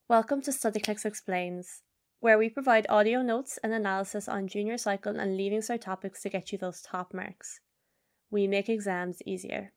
Welcome to StudyClix Explains, where we provide audio notes and analysis on junior cycle and leaving cert topics to get you those top marks. We make exams easier.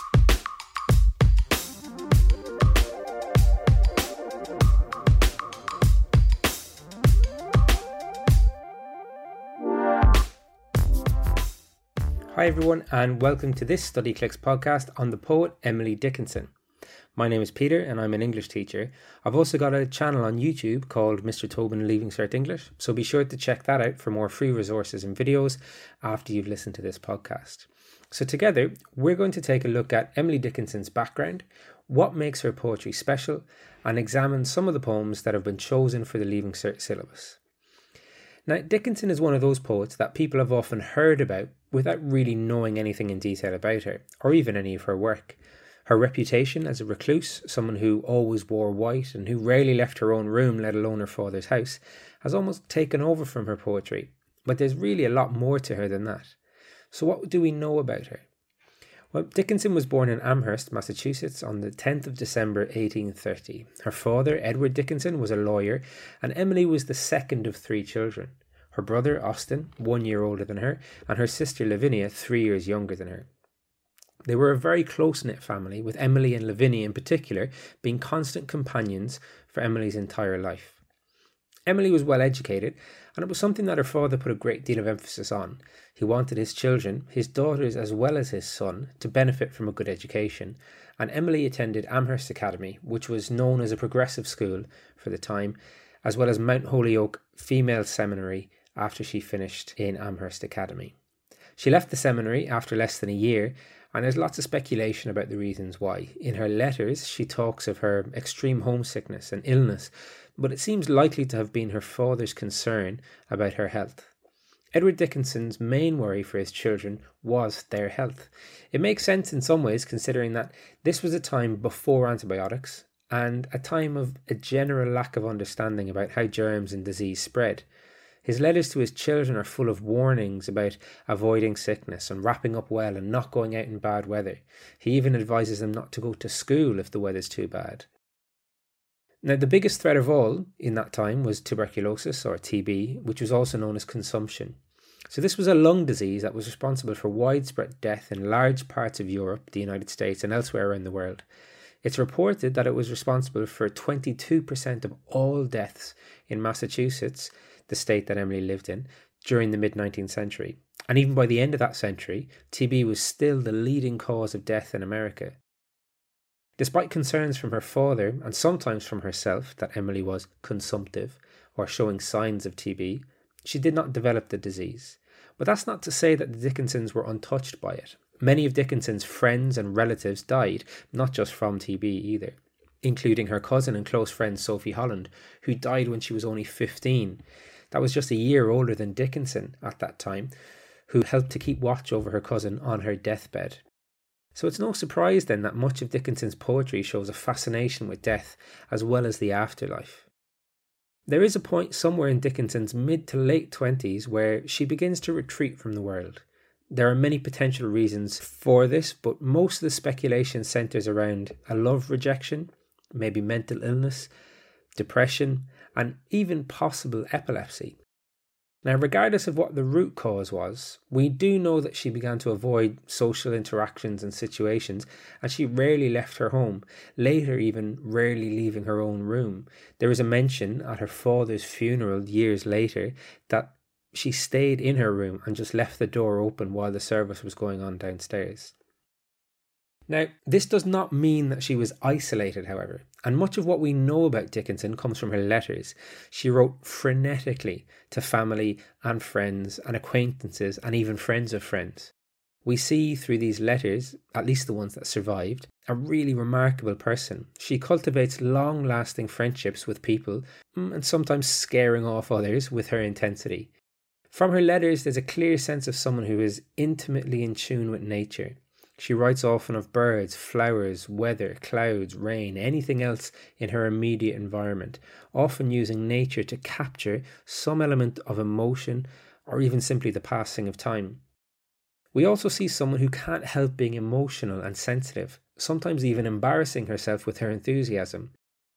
Hi everyone, and welcome to this StudyClix podcast on the poet Emily Dickinson. My name is Peter and I'm an English teacher. I've also got a channel on YouTube called Mr. Tobin Leaving Cert English, so be sure to check that out for more free resources and videos after you've listened to this podcast. So together, we're going to take a look at Emily Dickinson's background, what makes her poetry special, and examine some of the poems that have been chosen for the Leaving Cert syllabus. Now, Dickinson is one of those poets that people have often heard about without really knowing anything in detail about her, or even any of her work. Her reputation as a recluse, someone who always wore white and who rarely left her own room, let alone her father's house, has almost taken over from her poetry. But there's really a lot more to her than that. So what do we know about her? Well, Dickinson was born in Amherst, Massachusetts on the 10th of December 1830. Her father, Edward Dickinson, was a lawyer, and Emily was the second of three children. Her brother, Austin, 1 year older than her, and her sister, Lavinia, 3 years younger than her. They were a very close-knit family, with Emily and Lavinia in particular being constant companions for Emily's entire life. Emily was well educated, and it was something that her father put a great deal of emphasis on. He wanted his children, his daughters as well as his son, to benefit from a good education, and Emily attended Amherst Academy, which was known as a progressive school for the time, as well as Mount Holyoke Female Seminary after she finished in Amherst Academy. She left the seminary after less than a year, and there's lots of speculation about the reasons why. In her letters, she talks of her extreme homesickness and illness, but it seems likely to have been her father's concern about her health. Edward Dickinson's main worry for his children was their health. It makes sense in some ways, considering that this was a time before antibiotics and a time of a general lack of understanding about how germs and disease spread. His letters to his children are full of warnings about avoiding sickness and wrapping up well and not going out in bad weather. He even advises them not to go to school if the weather's too bad. Now, the biggest threat of all in that time was tuberculosis, or TB, which was also known as consumption. So this was a lung disease that was responsible for widespread death in large parts of Europe, the United States, and elsewhere around the world. It's reported that it was responsible for 22% of all deaths in Massachusetts, the state that Emily lived in, during the mid-19th century. And even by the end of that century, TB was still the leading cause of death in America. Despite concerns from her father, and sometimes from herself, that Emily was consumptive or showing signs of TB, she did not develop the disease. But that's not to say that the Dickinsons were untouched by it. Many of Dickinson's friends and relatives died, not just from TB either, including her cousin and close friend Sophie Holland, who died when she was only 15. That was just a year older than Dickinson at that time, who helped to keep watch over her cousin on her deathbed. So it's no surprise then that much of Dickinson's poetry shows a fascination with death as well as the afterlife. There is a point somewhere in Dickinson's mid to late 20s where she begins to retreat from the world. There are many potential reasons for this, but most of the speculation centres around a love rejection, maybe mental illness, depression, and even possible epilepsy. Now, regardless of what the root cause was, we do know that she began to avoid social interactions and situations, and she rarely left her home, later even rarely leaving her own room. There is a mention at her father's funeral years later that she stayed in her room and just left the door open while the service was going on downstairs. Now, this does not mean that she was isolated, however, and much of what we know about Dickinson comes from her letters. She wrote frenetically to family and friends and acquaintances and even friends of friends. We see through these letters, at least the ones that survived, a really remarkable person. She cultivates long-lasting friendships with people and sometimes scaring off others with her intensity. From her letters, there's a clear sense of someone who is intimately in tune with nature. She writes often of birds, flowers, weather, clouds, rain, anything else in her immediate environment, often using nature to capture some element of emotion or even simply the passing of time. We also see someone who can't help being emotional and sensitive, sometimes even embarrassing herself with her enthusiasm.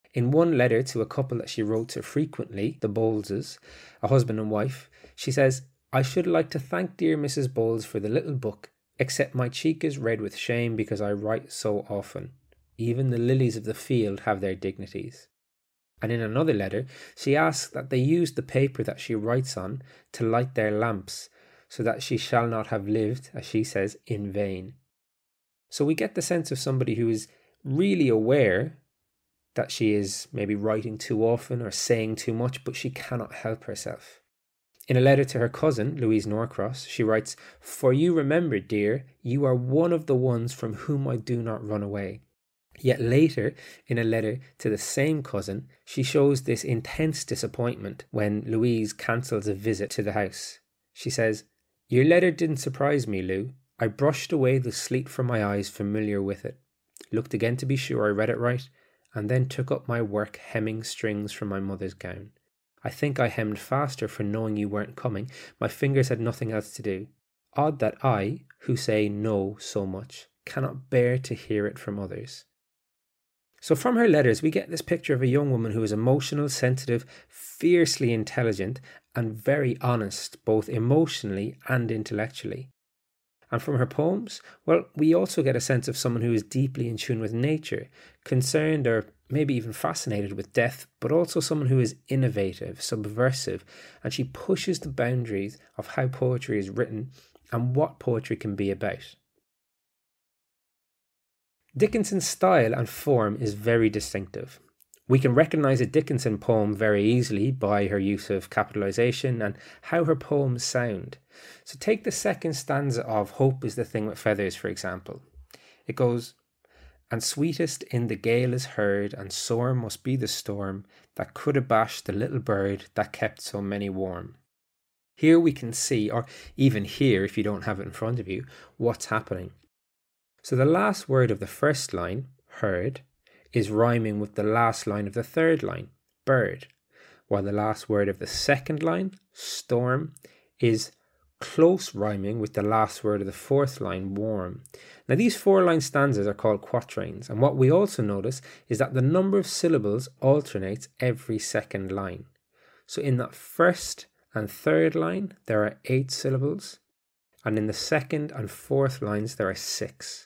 In one letter to a couple that she wrote to frequently, the Bowleses, a husband and wife, she says, "I should like to thank dear Mrs. Bowles for the little book, except my cheek is red with shame because I write so often. Even the lilies of the field have their dignities." And in another letter, she asks that they use the paper that she writes on to light their lamps, so that she shall not have lived, as she says, in vain. So we get the sense of somebody who is really aware that she is maybe writing too often or saying too much, but she cannot help herself. In a letter to her cousin, Louise Norcross, she writes, "For you remember, dear, you are one of the ones from whom I do not run away." Yet later, in a letter to the same cousin, she shows this intense disappointment when Louise cancels a visit to the house. She says, "Your letter didn't surprise me, Lou. I brushed away the sleet from my eyes familiar with it, looked again to be sure I read it right, and then took up my work hemming strings from my mother's gown. I think I hemmed faster for knowing you weren't coming. My fingers had nothing else to do. Odd that I, who say no so much, cannot bear to hear it from others." So from her letters, we get this picture of a young woman who is emotional, sensitive, fiercely intelligent, and very honest, both emotionally and intellectually. And from her poems, well, we also get a sense of someone who is deeply in tune with nature, concerned or maybe even fascinated with death, but also someone who is innovative, subversive, and she pushes the boundaries of how poetry is written and what poetry can be about. Dickinson's style and form is very distinctive. We can recognise a Dickinson poem very easily by her use of capitalisation and how her poems sound. So take the second stanza of Hope is the Thing with Feathers, for example. It goes, "And sweetest in the gale is heard, and sore must be the storm that could abash the little bird that kept so many warm." Here we can see, or even hear if you don't have it in front of you, what's happening. So the last word of the first line, heard, is rhyming with the last line of the third line, bird, while the last word of the second line, storm, is close rhyming with the last word of the fourth line, warm. Now these 4-line stanzas are called quatrains, and what we also notice is that the number of syllables alternates every second line. So in that first and third line, there are 8 syllables, and in the second and fourth lines, there are 6.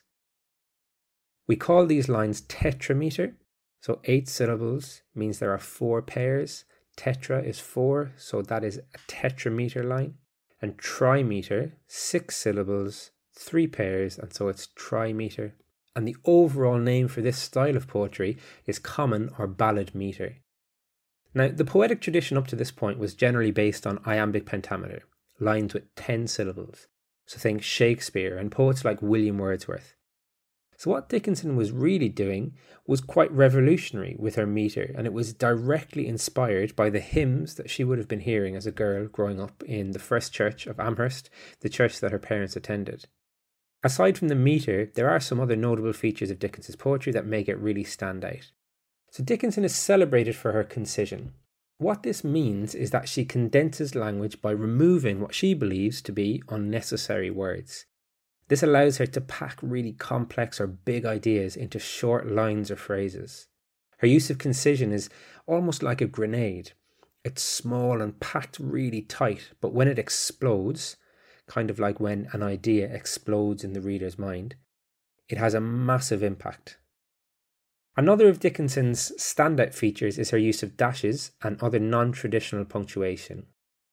We call these lines tetrameter, so 8 syllables means there are 4 pairs. Tetra is 4, so that is a tetrameter line. And trimeter, 6 syllables, 3 pairs, and so it's trimeter. And the overall name for this style of poetry is common or ballad meter. Now, the poetic tradition up to this point was generally based on iambic pentameter, lines with 10 syllables. So think Shakespeare and poets like William Wordsworth. So what Dickinson was really doing was quite revolutionary with her metre, and it was directly inspired by the hymns that she would have been hearing as a girl growing up in the First Church of Amherst, the church that her parents attended. Aside from the metre, there are some other notable features of Dickinson's poetry that make it really stand out. So Dickinson is celebrated for her concision. What this means is that she condenses language by removing what she believes to be unnecessary words. This allows her to pack really complex or big ideas into short lines or phrases. Her use of concision is almost like a grenade. It's small and packed really tight, but when it explodes, kind of like when an idea explodes in the reader's mind, it has a massive impact. Another of Dickinson's standout features is her use of dashes and other non-traditional punctuation.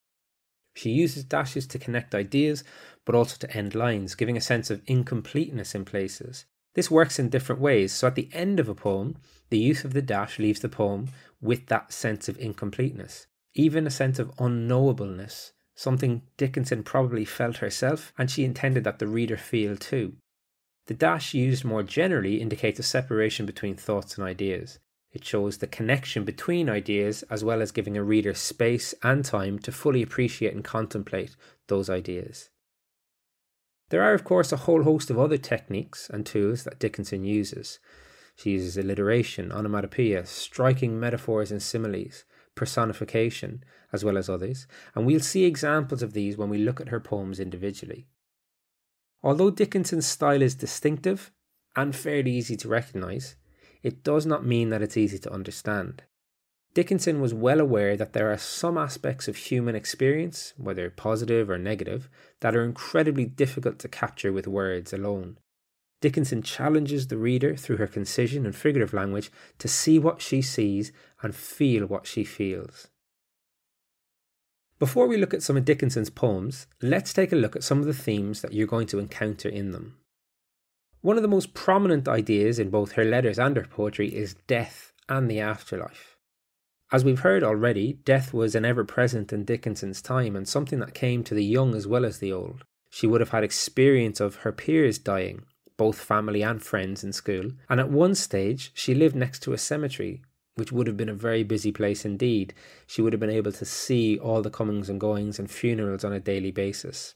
She uses dashes to connect ideas, but also to end lines, giving a sense of incompleteness in places. This works in different ways, so at the end of a poem, the use of the dash leaves the poem with that sense of incompleteness, even a sense of unknowableness, something Dickinson probably felt herself, and she intended that the reader feel too. The dash used more generally indicates a separation between thoughts and ideas. It shows the connection between ideas as well as giving a reader space and time to fully appreciate and contemplate those ideas. There are, of course, a whole host of other techniques and tools that Dickinson uses. She uses alliteration, onomatopoeia, striking metaphors and similes, personification, as well as others, and we'll see examples of these when we look at her poems individually. Although Dickinson's style is distinctive and fairly easy to recognise, it does not mean that it's easy to understand. Dickinson was well aware that there are some aspects of human experience, whether positive or negative, that are incredibly difficult to capture with words alone. Dickinson challenges the reader through her concision and figurative language to see what she sees and feel what she feels. Before we look at some of Dickinson's poems, let's take a look at some of the themes that you're going to encounter in them. One of the most prominent ideas in both her letters and her poetry is death and the afterlife. As we've heard already, death was an ever-present in Dickinson's time and something that came to the young as well as the old. She would have had experience of her peers dying, both family and friends in school, and at one stage she lived next to a cemetery, which would have been a very busy place indeed. She would have been able to see all the comings and goings and funerals on a daily basis.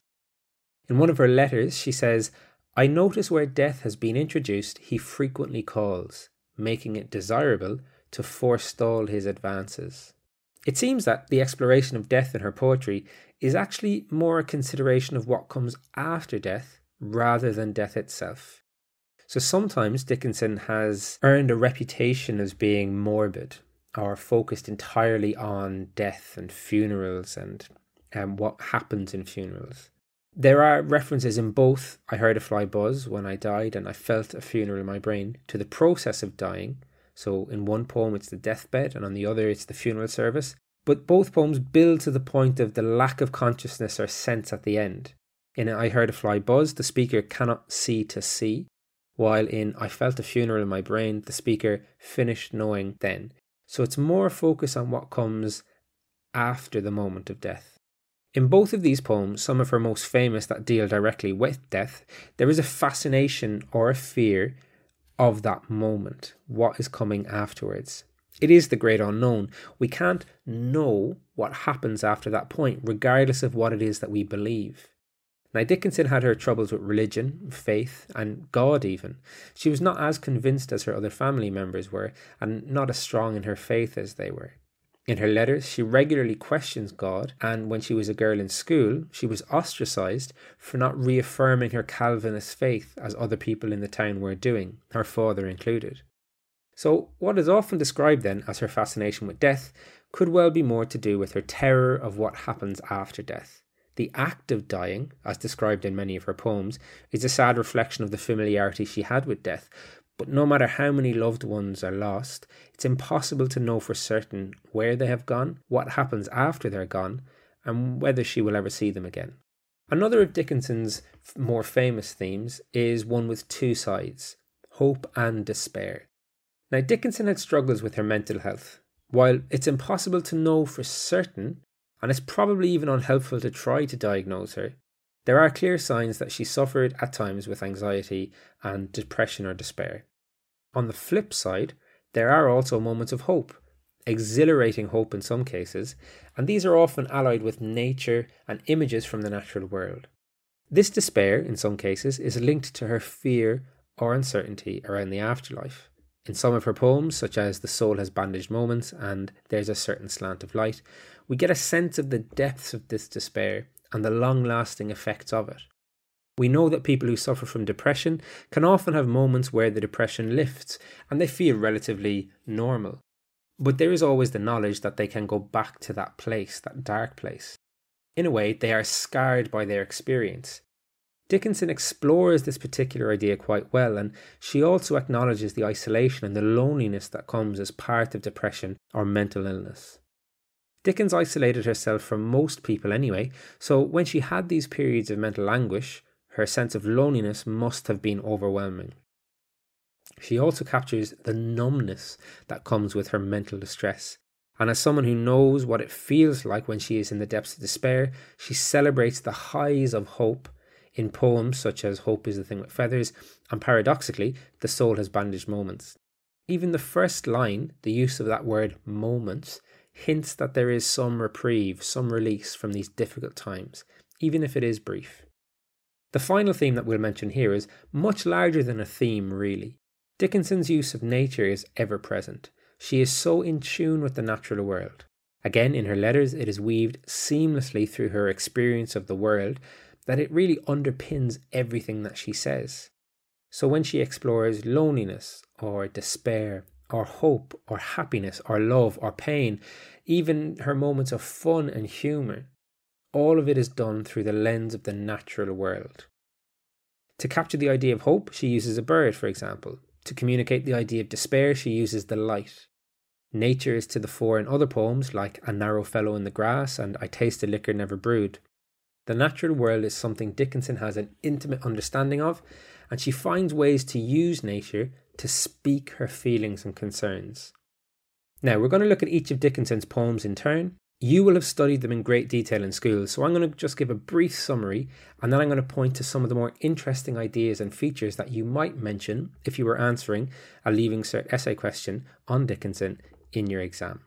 In one of her letters she says, "I notice where death has been introduced, he frequently calls, making it desirable to forestall his advances." It seems that the exploration of death in her poetry is actually more a consideration of what comes after death rather than death itself. So sometimes Dickinson has earned a reputation as being morbid or focused entirely on death and funerals and what happens in funerals. There are references in both "I heard a fly buzz when I died" and "I felt a funeral in my brain" to the process of dying. So in one poem it's the deathbed and on the other it's the funeral service. But both poems build to the point of the lack of consciousness or sense at the end. In "I heard a fly buzz," the speaker cannot see to see, while in "I felt a funeral in my brain," the speaker finished knowing then. So it's more focus on what comes after the moment of death. In both of these poems, some of her most famous that deal directly with death, there is a fascination or a fear of that moment, what is coming afterwards. It is the great unknown. We can't know what happens after that point, regardless of what it is that we believe. Now, Dickinson had her troubles with religion, faith, and God even. She was not as convinced as her other family members were, and not as strong in her faith as they were. In her letters, she regularly questions God, and when she was a girl in school, she was ostracised for not reaffirming her Calvinist faith as other people in the town were doing, her father included. So what is often described then as her fascination with death could well be more to do with her terror of what happens after death. The act of dying, as described in many of her poems, is a sad reflection of the familiarity she had with death. But no matter how many loved ones are lost, it's impossible to know for certain where they have gone, what happens after they're gone, and whether she will ever see them again. Another of Dickinson's more famous themes is one with two sides, hope and despair. Now, Dickinson had struggles with her mental health. While it's impossible to know for certain, and it's probably even unhelpful to try to diagnose her, there are clear signs that she suffered at times with anxiety and depression or despair. On the flip side, there are also moments of hope, exhilarating hope in some cases, and these are often allied with nature and images from the natural world. This despair, in some cases, is linked to her fear or uncertainty around the afterlife. In some of her poems, such as "The Soul Has Bandaged Moments" and "There's a Certain Slant of Light," we get a sense of the depths of this despair and the long-lasting effects of it. We know that people who suffer from depression can often have moments where the depression lifts and they feel relatively normal. But there is always the knowledge that they can go back to that place, that dark place. In a way, they are scarred by their experience. Dickinson explores this particular idea quite well, and she also acknowledges the isolation and the loneliness that comes as part of depression or mental illness. Dickens isolated herself from most people anyway, so when she had these periods of mental anguish, her sense of loneliness must have been overwhelming. She also captures the numbness that comes with her mental distress, and as someone who knows what it feels like when she is in the depths of despair, she celebrates the highs of hope in poems such as "Hope is the Thing with Feathers" and, paradoxically, "The Soul Has Bandaged Moments." Even the first line, the use of that word "moments," hints that there is some reprieve, some release from these difficult times, even if it is brief. The final theme that we'll mention here is much larger than a theme, really. Dickinson's use of nature is ever present. She is so in tune with the natural world. Again, in her letters, it is weaved seamlessly through her experience of the world that it really underpins everything that she says. So when she explores loneliness or despair or hope or happiness or love or pain, even her moments of fun and humour, all of it is done through the lens of the natural world. To capture the idea of hope, she uses a bird, for example. To communicate the idea of despair, she uses the light. Nature is to the fore in other poems like A Narrow Fellow in the Grass and I Tasted Liquor Never Brewed. The natural world is something Dickinson has an intimate understanding of, and she finds ways to use nature to speak her feelings and concerns. Now, we're going to look at each of Dickinson's poems in turn. You will have studied them in great detail in school, so I'm going to just give a brief summary, and then I'm going to point to some of the more interesting ideas and features that you might mention if you were answering a Leaving Cert essay question on Dickinson in your exam.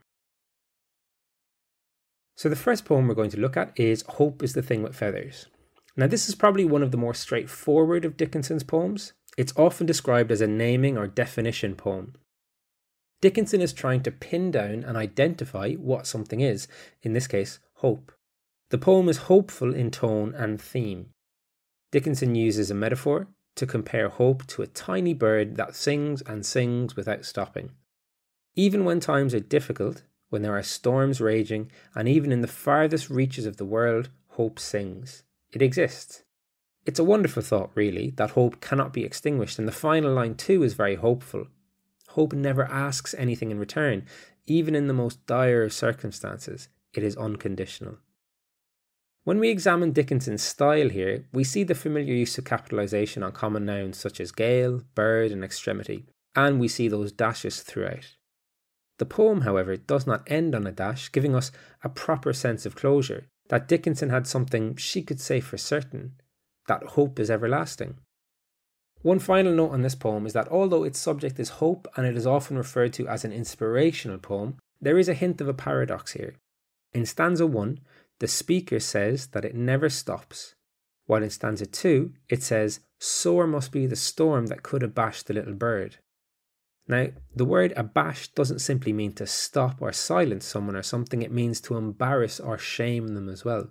So the first poem we're going to look at is Hope is the Thing with Feathers. Now this is probably one of the more straightforward of Dickinson's poems. It's often described as a naming or definition poem. Dickinson is trying to pin down and identify what something is, in this case, hope. The poem is hopeful in tone and theme. Dickinson uses a metaphor to compare hope to a tiny bird that sings and sings without stopping. Even when times are difficult, when there are storms raging, and even in the farthest reaches of the world, hope sings. It exists. It's a wonderful thought, really, that hope cannot be extinguished, and the final line too is very hopeful. Hope never asks anything in return. Even in the most dire of circumstances, it is unconditional. When we examine Dickinson's style here, we see the familiar use of capitalisation on common nouns such as gale, bird and extremity, and we see those dashes throughout. The poem, however, does not end on a dash, giving us a proper sense of closure, that Dickinson had something she could say for certain, that hope is everlasting. One final note on this poem is that although its subject is hope and it is often referred to as an inspirational poem, there is a hint of a paradox here. In stanza 1, the speaker says that it never stops, while in stanza 2, it says, "Sore must be the storm that could abash the little bird." Now, the word abash doesn't simply mean to stop or silence someone or something, it means to embarrass or shame them as well.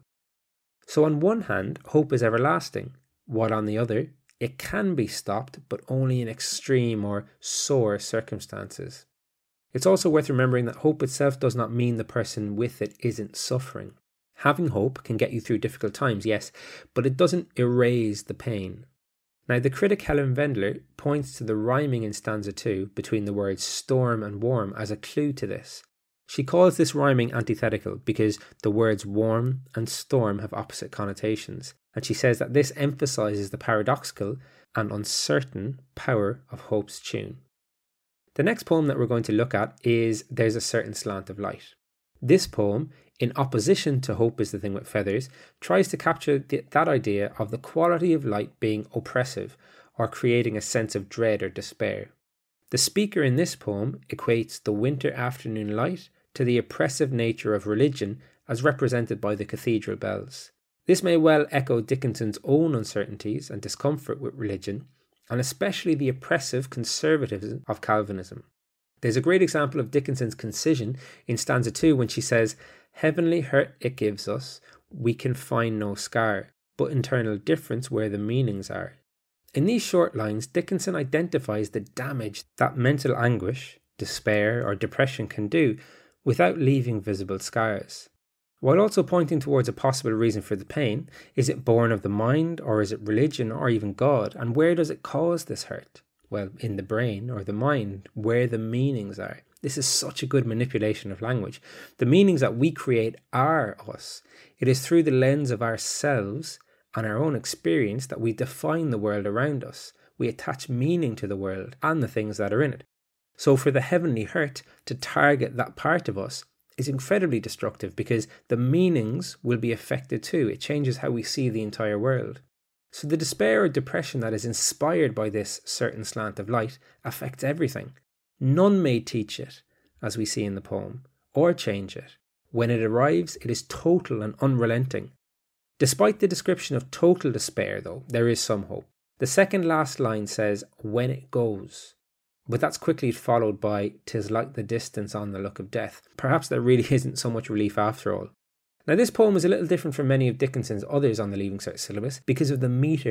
So on one hand, hope is everlasting, while on the other, it can be stopped, but only in extreme or sore circumstances. It's also worth remembering that hope itself does not mean the person with it isn't suffering. Having hope can get you through difficult times, yes, but it doesn't erase the pain. Now, the critic Helen Wendler points to the rhyming in stanza 2 between the words storm and warm as a clue to this. She calls this rhyming antithetical because the words warm and storm have opposite connotations, and she says that this emphasises the paradoxical and uncertain power of hope's tune. The next poem that we're going to look at is There's a Certain Slant of Light. This poem, in opposition to Hope is the Thing with Feathers, tries to capture that idea of the quality of light being oppressive or creating a sense of dread or despair. The speaker in this poem equates the winter afternoon light to the oppressive nature of religion as represented by the cathedral bells. This may well echo Dickinson's own uncertainties and discomfort with religion, and especially the oppressive conservatism of Calvinism. There's a great example of Dickinson's concision in stanza 2 when she says, "Heavenly hurt it gives us, we can find no scar, but internal difference where the meanings are." In these short lines, Dickinson identifies the damage that mental anguish, despair or depression can do without leaving visible scars. While also pointing towards a possible reason for the pain, is it born of the mind or is it religion or even God? And where does it cause this hurt? Well, in the brain or the mind, where the meanings are. This is such a good manipulation of language. The meanings that we create are us. It is through the lens of ourselves and our own experience that we define the world around us. We attach meaning to the world and the things that are in it. So for the heavenly hurt to target that part of us is incredibly destructive because the meanings will be affected too. It changes how we see the entire world. So the despair or depression that is inspired by this certain slant of light affects everything. None may teach it, as we see in the poem, or change it. When it arrives, it is total and unrelenting. Despite the description of total despair, though, there is some hope. The second last line says, "when it goes." But that's quickly followed by, "'tis like the distance on the look of death." Perhaps there really isn't so much relief after all. Now this poem is a little different from many of Dickinson's others on the Leaving Cert syllabus because of the metre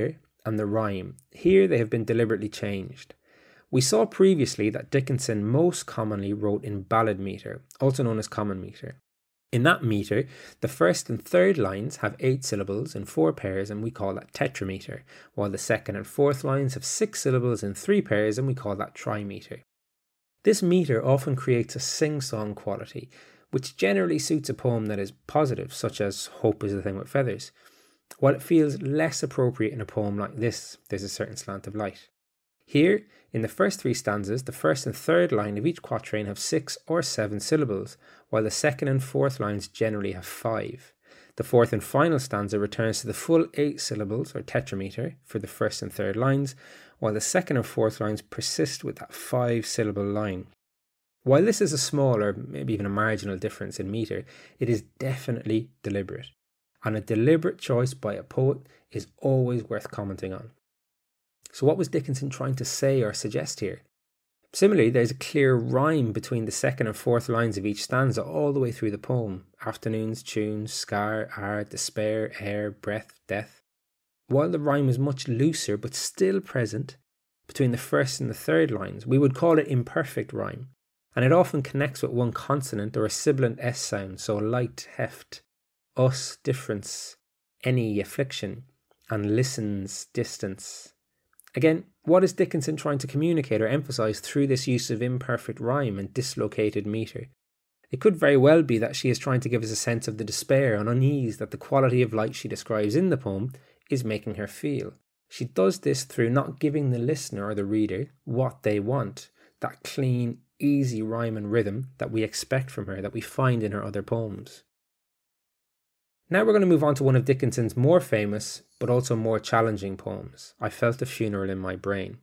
and the rhyme. Here they have been deliberately changed. We saw previously that Dickinson most commonly wrote in ballad metre, also known as common metre. In that metre, the first and third lines have 8 syllables in 4 pairs, and we call that tetrametre, while the second and fourth lines have 6 syllables in 3 pairs, and we call that trimetre. This metre often creates a sing-song quality, which generally suits a poem that is positive, such as Hope is the Thing with Feathers, while it feels less appropriate in a poem like this, There's a Certain Slant of Light. Here, in the first 3 stanzas, the first and third line of each quatrain have 6 or 7 syllables, while the second and fourth lines generally have 5. The fourth and final stanza returns to the full 8 syllables, or tetrametre, for the first and third lines, while the second and fourth lines persist with that 5-syllable line. While this is a small or maybe even a marginal difference in metre, it is definitely deliberate, and a deliberate choice by a poet is always worth commenting on. So what was Dickinson trying to say or suggest here? Similarly, there's a clear rhyme between the second and fourth lines of each stanza all the way through the poem. Afternoons, tunes, scar, are, despair, air, breath, death. While the rhyme is much looser but still present between the first and the third lines, we would call it imperfect rhyme, and it often connects with one consonant or a sibilant S sound, so light, heft, us, difference, any, affliction, and listens, distance. Again, what is Dickinson trying to communicate or emphasise through this use of imperfect rhyme and dislocated metre? It could very well be that she is trying to give us a sense of the despair and unease that the quality of light she describes in the poem is making her feel. She does this through not giving the listener or the reader what they want, that clean, easy rhyme and rhythm that we expect from her, that we find in her other poems. Now we're going to move on to one of Dickinson's more famous, but also more challenging poems, I Felt a Funeral in My Brain.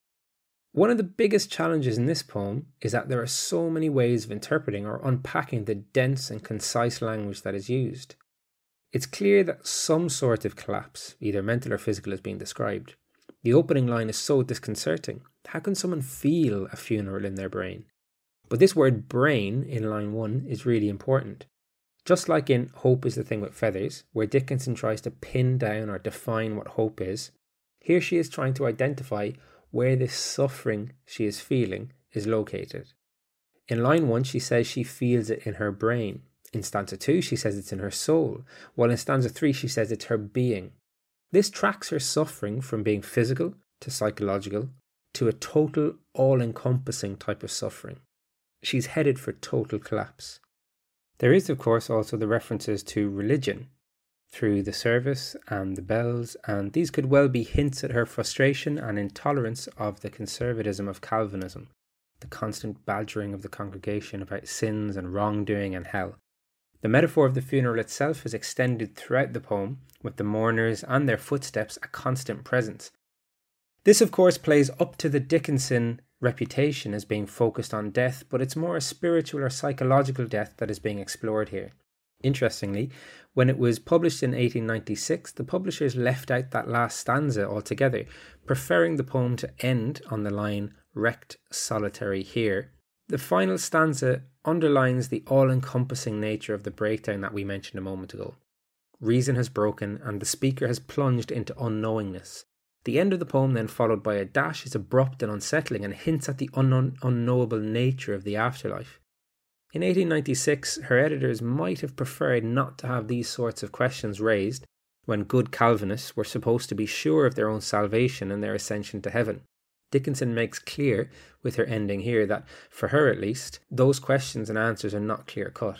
One of the biggest challenges in this poem is that there are so many ways of interpreting or unpacking the dense and concise language that is used. It's clear that some sort of collapse, either mental or physical, is being described. The opening line is so disconcerting. How can someone feel a funeral in their brain? But this word brain in line 1 is really important. Just like in Hope is the Thing with Feathers, where Dickinson tries to pin down or define what hope is, here she is trying to identify where this suffering she is feeling is located. In line 1, she says she feels it in her brain. In stanza 2, she says it's in her soul, while in stanza 3, she says it's her being. This tracks her suffering from being physical to psychological to a total, all-encompassing type of suffering. She's headed for total collapse. There is, of course, also the references to religion through the service and the bells, and these could well be hints at her frustration and intolerance of the conservatism of Calvinism, the constant badgering of the congregation about sins and wrongdoing and hell. The metaphor of the funeral itself is extended throughout the poem, with the mourners and their footsteps a constant presence. This, of course, plays up to the Dickinson reputation as being focused on death, but it's more a spiritual or psychological death that is being explored here. Interestingly, when it was published in 1896, the publishers left out that last stanza altogether, preferring the poem to end on the line "wrecked solitary here." The final stanza underlines the all-encompassing nature of the breakdown that we mentioned a moment ago. Reason has broken and the speaker has plunged into unknowingness. The end of the poem, then followed by a dash, is abrupt and unsettling and hints at the unknowable nature of the afterlife. In 1896, her editors might have preferred not to have these sorts of questions raised when good Calvinists were supposed to be sure of their own salvation and their ascension to heaven. Dickinson makes clear, with her ending here, that, for her at least, those questions and answers are not clear-cut.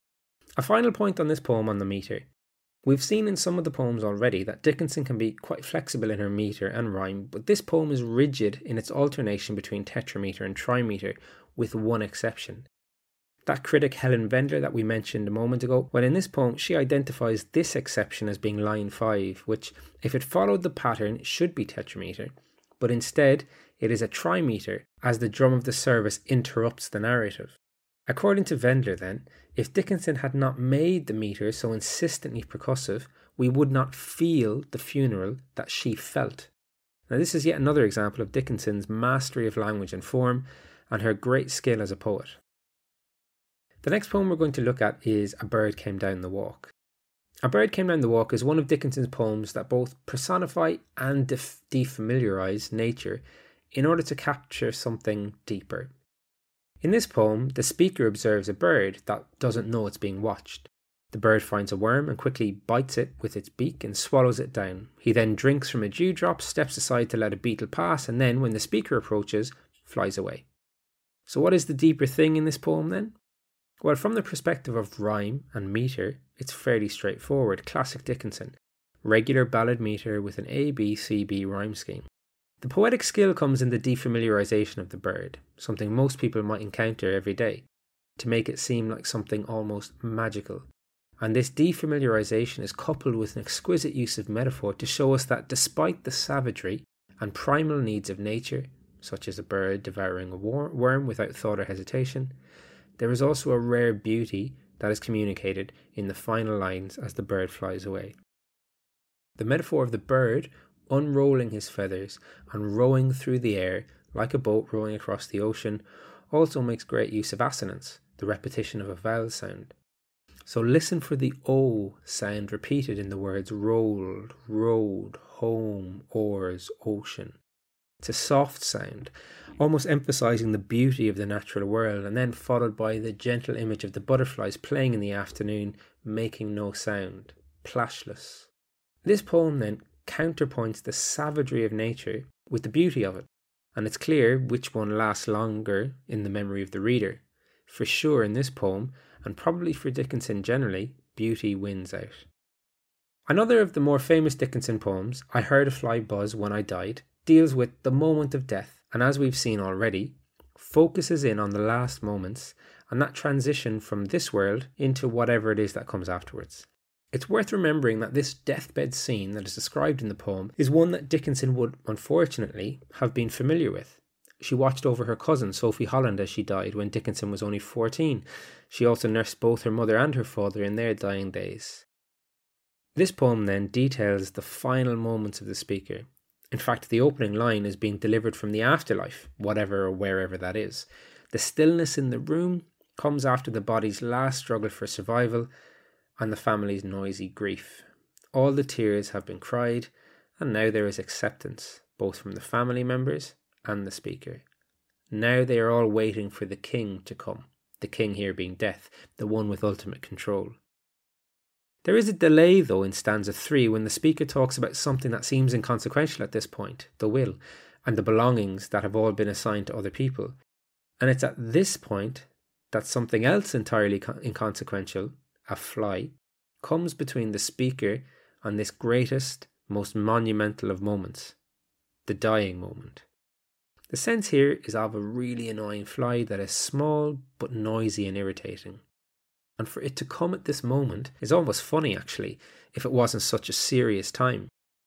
A final point on this poem on the metre. We've seen in some of the poems already that Dickinson can be quite flexible in her metre and rhyme, but this poem is rigid in its alternation between tetrametre and trimetre, with one exception. That critic Helen Vendler that we mentioned a moment ago, well, in this poem she identifies this exception as being line 5, which, if it followed the pattern, should be tetrametre, but instead it is a trimetre as the drum of the service interrupts the narrative. According to Vendler, then, if Dickinson had not made the metre so insistently percussive, we would not feel the funeral that she felt. Now, this is yet another example of Dickinson's mastery of language and form and her great skill as a poet. The next poem we're going to look at is A Bird Came Down the Walk. A Bird Came Down the Walk is one of Dickinson's poems that both personify and defamiliarise nature in order to capture something deeper. In this poem, the speaker observes a bird that doesn't know it's being watched. The bird finds a worm and quickly bites it with its beak and swallows it down. He then drinks from a dewdrop, steps aside to let a beetle pass, and then, when the speaker approaches, flies away. So what is the deeper thing in this poem then? Well, from the perspective of rhyme and metre, it's fairly straightforward, classic Dickinson. Regular ballad metre with an A-B-C-B rhyme scheme. The poetic skill comes in the defamiliarisation of the bird, something most people might encounter every day, to make it seem like something almost magical. And this defamiliarisation is coupled with an exquisite use of metaphor to show us that despite the savagery and primal needs of nature, such as a bird devouring a worm without thought or hesitation, there is also a rare beauty that is communicated in the final lines as the bird flies away. The metaphor of the bird unrolling his feathers and rowing through the air like a boat rowing across the ocean also makes great use of assonance, the repetition of a vowel sound. So listen for the O sound repeated in the words rolled, rowed, home, oars, ocean. It's a soft sound, almost emphasising the beauty of the natural world, and then followed by the gentle image of the butterflies playing in the afternoon, making no sound, plashless. This poem then counterpoints the savagery of nature with the beauty of it, and it's clear which one lasts longer in the memory of the reader. For sure in this poem, and probably for Dickinson generally, beauty wins out. Another of the more famous Dickinson poems, I Heard a Fly Buzz When I Died, deals with the moment of death, and as we've seen already, focuses in on the last moments and that transition from this world into whatever it is that comes afterwards. It's worth remembering that this deathbed scene that is described in the poem is one that Dickinson would, unfortunately, have been familiar with. She watched over her cousin, Sophie Holland, as she died when Dickinson was only 14. She also nursed both her mother and her father in their dying days. This poem then details the final moments of the speaker. In fact, the opening line is being delivered from the afterlife, whatever or wherever that is. The stillness in the room comes after the body's last struggle for survival and the family's noisy grief. All the tears have been cried, and now there is acceptance, both from the family members and the speaker. Now they are all waiting for the king to come, the king here being death, the one with ultimate control. There is a delay though in stanza 3 when the speaker talks about something that seems inconsequential at this point, the will, and the belongings that have all been assigned to other people. And it's at this point that something else entirely inconsequential, a fly, comes between the speaker and this greatest, most monumental of moments, the dying moment. The sense here is of a really annoying fly that is small but noisy and irritating. And for it to come at this moment is almost funny actually, if it wasn't such a serious time.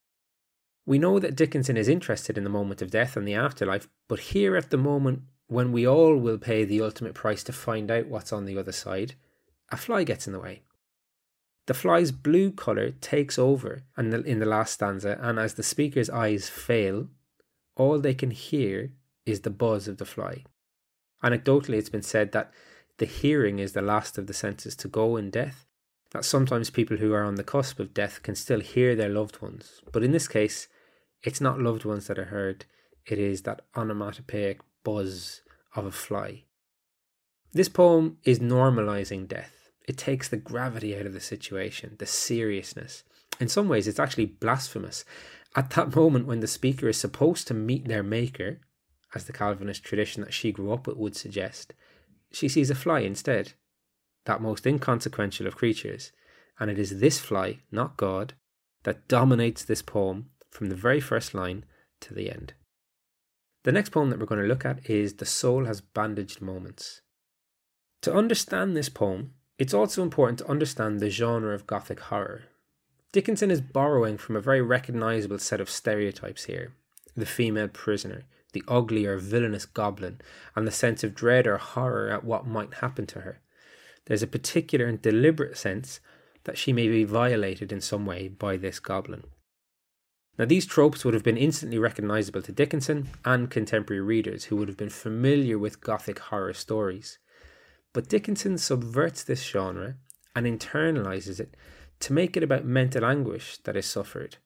We know that Dickinson is interested in the moment of death and the afterlife, but here at the moment when we all will pay the ultimate price to find out what's on the other side, a fly gets in the way. The fly's blue colour takes over in the last stanza, and as the speaker's eyes fail, all they can hear is the buzz of the fly. Anecdotally, it's been said that the hearing is the last of the senses to go in death, that sometimes people who are on the cusp of death can still hear their loved ones. But in this case, it's not loved ones that are heard, it is that onomatopoeic buzz of a fly. This poem is normalising death. It takes the gravity out of the situation, the seriousness. In some ways, it's actually blasphemous. At that moment when the speaker is supposed to meet their maker, as the Calvinist tradition that she grew up with would suggest, she sees a fly instead, that most inconsequential of creatures, and it is this fly, not God, that dominates this poem from the very first line to the end. The next poem that we're going to look at is The Soul Has Bandaged Moments. To understand this poem, it's also important to understand the genre of Gothic horror. Dickinson is borrowing from a very recognisable set of stereotypes here. The female prisoner, the ugly or villainous goblin, and the sense of dread or horror at what might happen to her. There's a particular and deliberate sense that she may be violated in some way by this goblin. Now, these tropes would have been instantly recognisable to Dickinson and contemporary readers who would have been familiar with Gothic horror stories. But Dickinson subverts this genre and internalises it to make it about mental anguish that is suffered.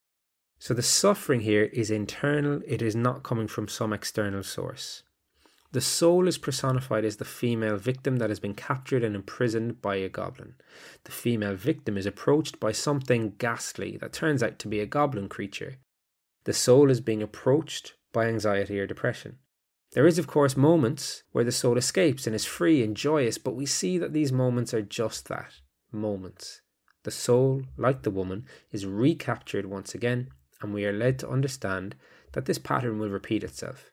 So the suffering here is internal, it is not coming from some external source. The soul is personified as the female victim that has been captured and imprisoned by a goblin. The female victim is approached by something ghastly that turns out to be a goblin creature. The soul is being approached by anxiety or depression. There is, of course, moments where the soul escapes and is free and joyous, but we see that these moments are just that, moments. The soul, like the woman, is recaptured once again, and we are led to understand that this pattern will repeat itself.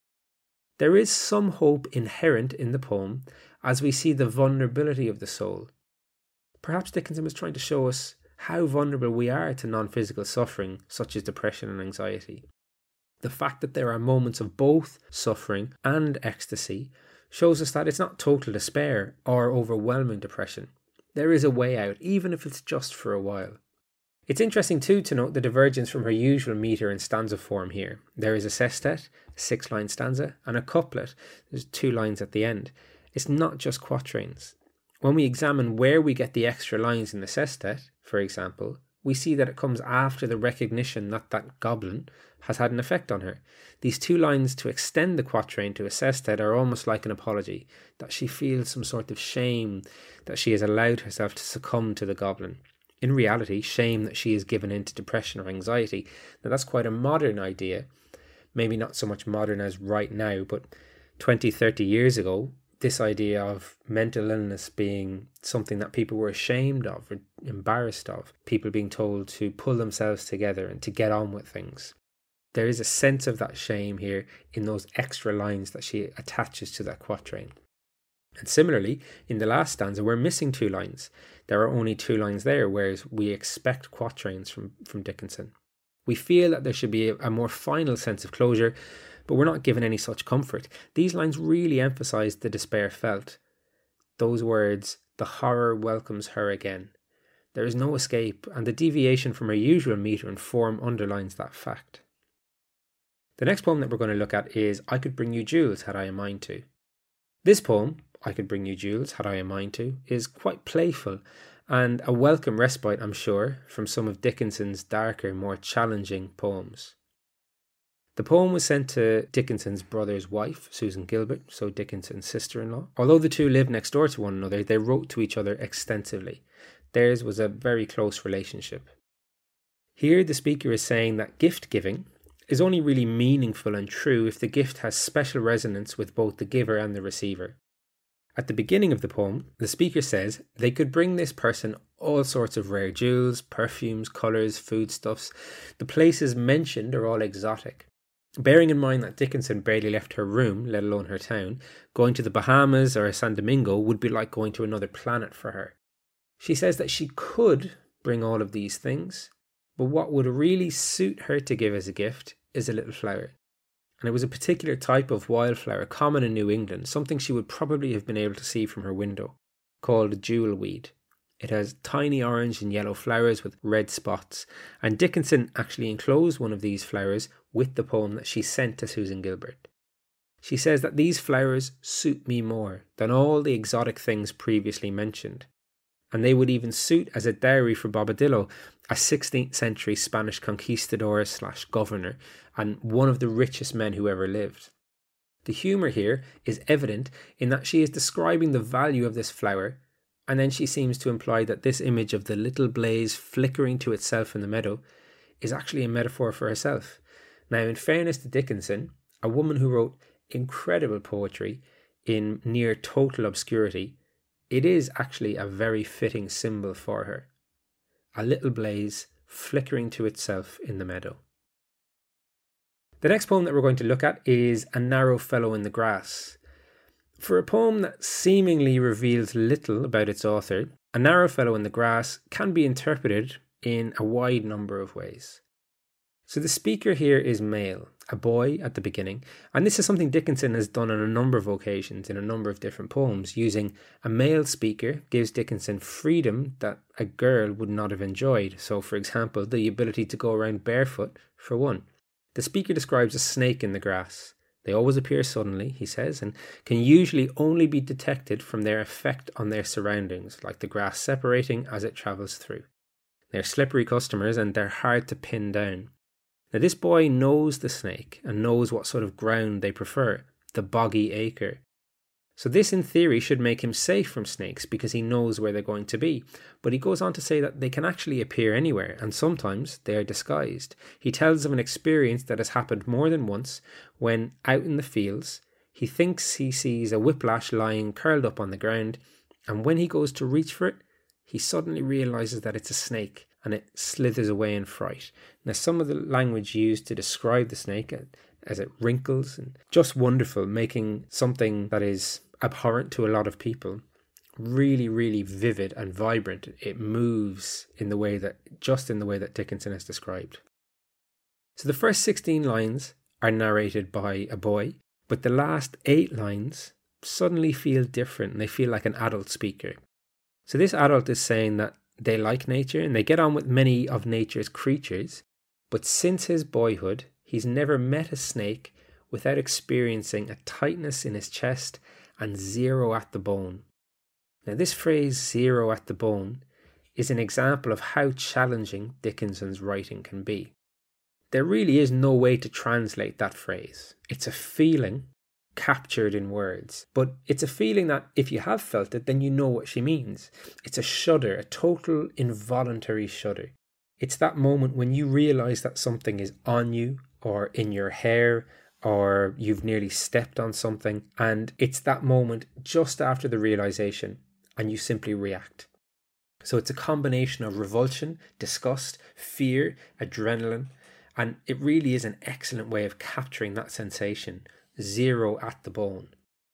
There is some hope inherent in the poem as we see the vulnerability of the soul. Perhaps Dickinson was trying to show us how vulnerable we are to non-physical suffering such as depression and anxiety. The fact that there are moments of both suffering and ecstasy shows us that it's not total despair or overwhelming depression. There is a way out, even if it's just for a while. It's interesting too to note the divergence from her usual metre and stanza form here. There is a sestet, a 6-line stanza, and a couplet. There's 2 lines at the end. It's not just quatrains. When we examine where we get the extra lines in the sestet, for example, we see that it comes after the recognition that that goblin has had an effect on her. These 2 lines to extend the quatrain to a sestet are almost like an apology, that she feels some sort of shame that she has allowed herself to succumb to the goblin. In reality, shame that she is given into depression or anxiety. Now that's quite a modern idea, maybe not so much modern as right now, but 20, 30 years ago, this idea of mental illness being something that people were ashamed of or embarrassed of, people being told to pull themselves together and to get on with things. There is a sense of that shame here in those extra lines that she attaches to that quatrain. And similarly, in the last stanza, we're missing 2 lines. There are only 2 lines there, whereas we expect quatrains from Dickinson. We feel that there should be a more final sense of closure, but we're not given any such comfort. These lines really emphasise the despair felt. Those words, the horror welcomes her again. There is no escape, and the deviation from her usual metre and form underlines that fact. The next poem that we're going to look at is I Could Bring You Jewels Had I a Mind To. This poem, I Could Bring You Jewels Had I a Mind To, is quite playful and a welcome respite, I'm sure, from some of Dickinson's darker, more challenging poems. The poem was sent to Dickinson's brother's wife, Susan Gilbert, so Dickinson's sister-in-law. Although the two lived next door to one another, they wrote to each other extensively. Theirs was a very close relationship. Here the speaker is saying that gift-giving is only really meaningful and true if the gift has special resonance with both the giver and the receiver. At the beginning of the poem, the speaker says they could bring this person all sorts of rare jewels, perfumes, colours, foodstuffs. The places mentioned are all exotic. Bearing in mind that Dickinson barely left her room, let alone her town, going to the Bahamas or San Domingo would be like going to another planet for her. She says that she could bring all of these things, but what would really suit her to give as a gift is a little flower. And it was a particular type of wildflower common in New England, something she would probably have been able to see from her window, called jewel weed. It has tiny orange and yellow flowers with red spots, and Dickinson actually enclosed one of these flowers with the poem that she sent to Susan Gilbert. She says that these flowers suit me more than all the exotic things previously mentioned, and they would even suit as a dowry for Bobadillo, a 16th century Spanish conquistador/governor and one of the richest men who ever lived. The humour here is evident in that she is describing the value of this flower, and then she seems to imply that this image of the little blaze flickering to itself in the meadow is actually a metaphor for herself. Now, in fairness to Dickinson, a woman who wrote incredible poetry in near total obscurity, it is actually a very fitting symbol for her. A little blaze flickering to itself in the meadow. The next poem that we're going to look at is A Narrow Fellow in the Grass. For a poem that seemingly reveals little about its author, A Narrow Fellow in the Grass can be interpreted in a wide number of ways. So the speaker here is male, a boy at the beginning, and this is something Dickinson has done on a number of occasions in a number of different poems. Using a male speaker gives Dickinson freedom that a girl would not have enjoyed. So, for example, the ability to go around barefoot, for one. The speaker describes a snake in the grass. They always appear suddenly, he says, and can usually only be detected from their effect on their surroundings, like the grass separating as it travels through. They're slippery customers and they're hard to pin down. Now this boy knows the snake and knows what sort of ground they prefer, the boggy acre. So this in theory should make him safe from snakes because he knows where they're going to be. But he goes on to say that they can actually appear anywhere and sometimes they are disguised. He tells of an experience that has happened more than once when out in the fields he thinks he sees a whiplash lying curled up on the ground, and when he goes to reach for it, he suddenly realises that it's a snake and it slithers away in fright. Now some of the language used to describe the snake as it wrinkles and just wonderful, making something that is abhorrent to a lot of people really, really vivid and vibrant. It moves in the way that Dickinson has described. So the first 16 lines are narrated by a boy, but the last 8 lines suddenly feel different and they feel like an adult speaker. So this adult is saying that they like nature and they get on with many of nature's creatures, but since his boyhood, he's never met a snake without experiencing a tightness in his chest and 0 at the bone. Now this phrase 0 at the bone is an example of how challenging Dickinson's writing can be. There really is no way to translate that phrase. It's a feeling captured in words, but it's a feeling that if you have felt it, then you know what she means. It's a shudder, a total involuntary shudder. It's that moment when you realise that something is on you or in your hair or you've nearly stepped on something, and it's that moment just after the realisation and you simply react. So it's a combination of revulsion, disgust, fear, adrenaline, and it really is an excellent way of capturing that sensation, 0 at the bone.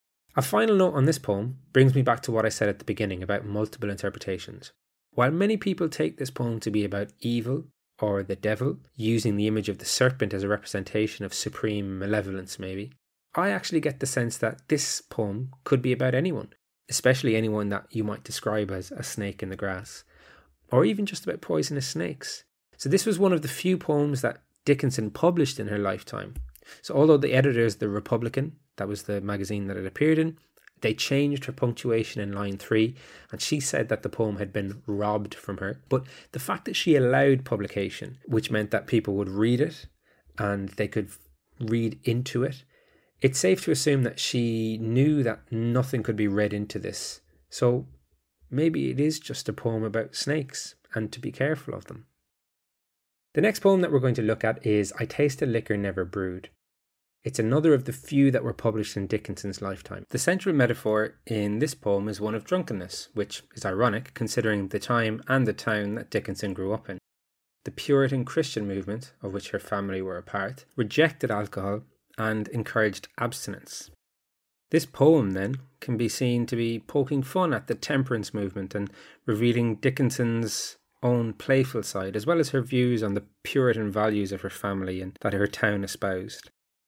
A final note on this poem brings me back to what I said at the beginning about multiple interpretations. While many people take this poem to be about evil or the devil, using the image of the serpent as a representation of supreme malevolence maybe, I actually get the sense that this poem could be about anyone, especially anyone that you might describe as a snake in the grass, or even just about poisonous snakes. So this was one of the few poems that Dickinson published in her lifetime. So although the editors, The Republican, that was the magazine that it appeared in, they changed her punctuation in line 3, and she said that the poem had been robbed from her. But the fact that she allowed publication, which meant that people would read it and they could read into it, it's safe to assume that she knew that nothing could be read into this. So maybe it is just a poem about snakes and to be careful of them. The next poem that we're going to look at is I Taste a Liquor Never Brewed. It's another of the few that were published in Dickinson's lifetime. The central metaphor in this poem is one of drunkenness, which is ironic considering the time and the town that Dickinson grew up in. The Puritan Christian movement, of which her family were a part, rejected alcohol and encouraged abstinence. This poem, then, can be seen to be poking fun at the temperance movement and revealing Dickinson's own playful side, as well as her views on the Puritan values of her family and that her town espoused.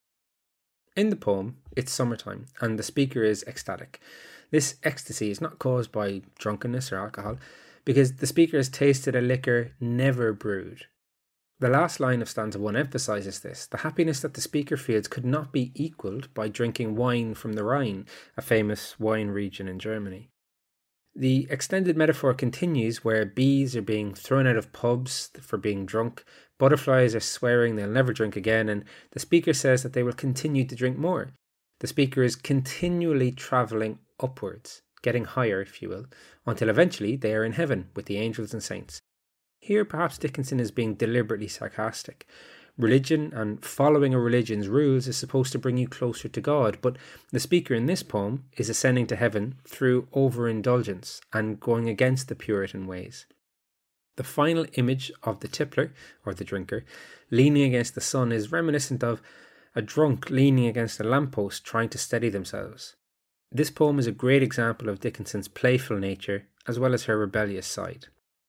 In the poem, it's summertime, and the speaker is ecstatic. This ecstasy is not caused by drunkenness or alcohol, because the speaker has tasted a liquor never brewed. The last line of stanza 1 emphasises this. The happiness that the speaker feels could not be equalled by drinking wine from the Rhine, a famous wine region in Germany. The extended metaphor continues where bees are being thrown out of pubs for being drunk, butterflies are swearing they'll never drink again, and the speaker says that they will continue to drink more. The speaker is continually travelling upwards, getting higher, if you will, until eventually they are in heaven with the angels and saints. Here perhaps Dickinson is being deliberately sarcastic. Religion and following a religion's rules is supposed to bring you closer to God, but the speaker in this poem is ascending to heaven through overindulgence and going against the Puritan ways. The final image of the tippler, or the drinker, leaning against the sun is reminiscent of a drunk leaning against a lamppost trying to steady themselves. This poem is a great example of Dickinson's playful nature as well as her rebellious side.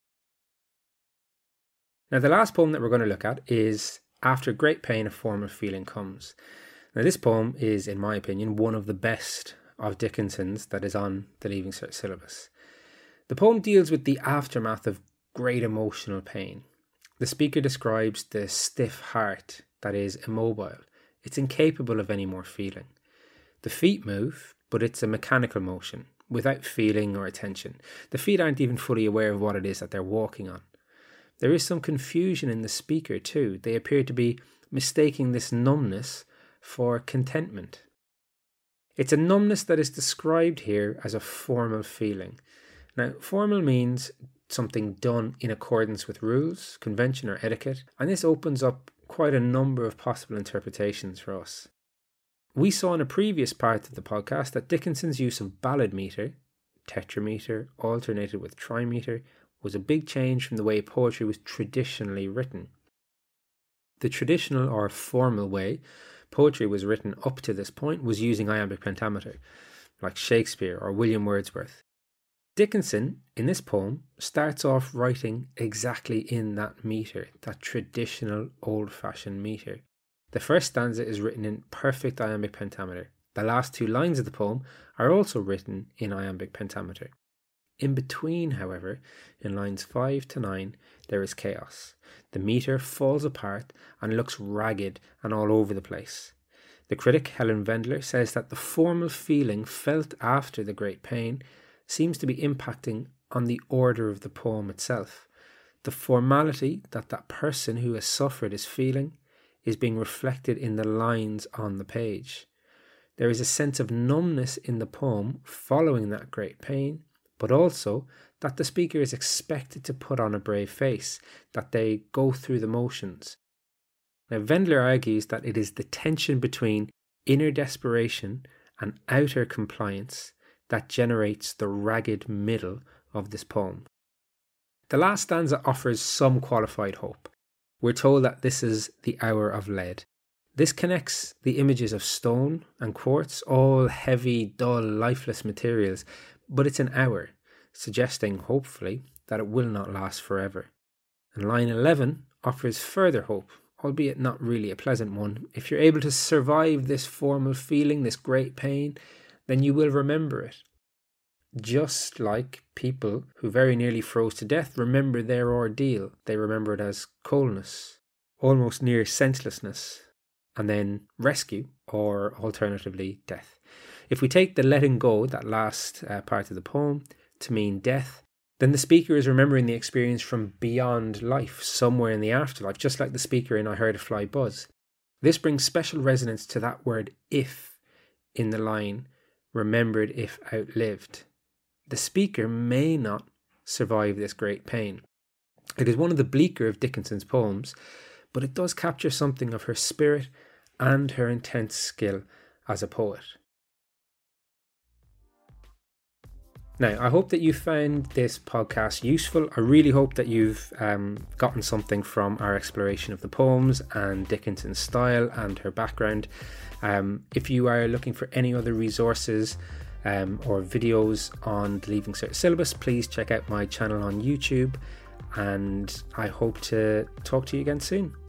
Now the last poem that we're going to look at is After Great Pain a Form of Feeling Comes. Now this poem is, in my opinion, one of the best of Dickinson's that is on the Leaving Cert syllabus. The poem deals with the aftermath of great emotional pain. The speaker describes the stiff heart that is immobile. It's incapable of any more feeling. The feet move, but it's a mechanical motion, without feeling or attention. The feet aren't even fully aware of what it is that they're walking on. There is some confusion in the speaker too. They appear to be mistaking this numbness for contentment. It's a numbness that is described here as a formal feeling. Now, formal means something done in accordance with rules, convention or etiquette, and this opens up quite a number of possible interpretations for us. We saw in a previous part of the podcast that Dickinson's use of ballad metre, tetrameter alternated with trimeter, was a big change from the way poetry was traditionally written. The traditional or formal way poetry was written up to this point was using iambic pentameter, like Shakespeare or William Wordsworth. Dickinson, in this poem, starts off writing exactly in that metre, that traditional old-fashioned metre. The first stanza is written in perfect iambic pentameter. The last two lines of the poem are also written in iambic pentameter. In between, however, in lines 5 to 9, there is chaos. The metre falls apart and looks ragged and all over the place. The critic Helen Vendler says that the formal feeling felt after the great pain seems to be impacting on the order of the poem itself. The formality that person who has suffered is feeling is being reflected in the lines on the page. There is a sense of numbness in the poem following that great pain, but also that the speaker is expected to put on a brave face, that they go through the motions. Now, Vendler argues that it is the tension between inner desperation and outer compliance that generates the ragged middle of this poem. The last stanza offers some qualified hope. We're told that this is the hour of lead. This connects the images of stone and quartz, all heavy, dull, lifeless materials, but it's an hour, suggesting, hopefully, that it will not last forever. And line 11 offers further hope, albeit not really a pleasant one. If you're able to survive this formal feeling, this great pain, then you will remember it. Just like people who very nearly froze to death remember their ordeal. They remember it as coldness, almost near senselessness, and then rescue, or alternatively death. If we take the letting go, that last part of the poem, to mean death, then the speaker is remembering the experience from beyond life, somewhere in the afterlife, just like the speaker in I Heard a Fly Buzz. This brings special resonance to that word if in the line, remembered if outlived. The speaker may not survive this great pain. It is one of the bleaker of Dickinson's poems, but it does capture something of her spirit and her intense skill as a poet. Now, I hope that you found this podcast useful. I really hope that you've gotten something from our exploration of the poems and Dickinson's style and her background. If you are looking for any other resources or videos on the Leaving Cert syllabus, please check out my channel on YouTube, and I hope to talk to you again soon.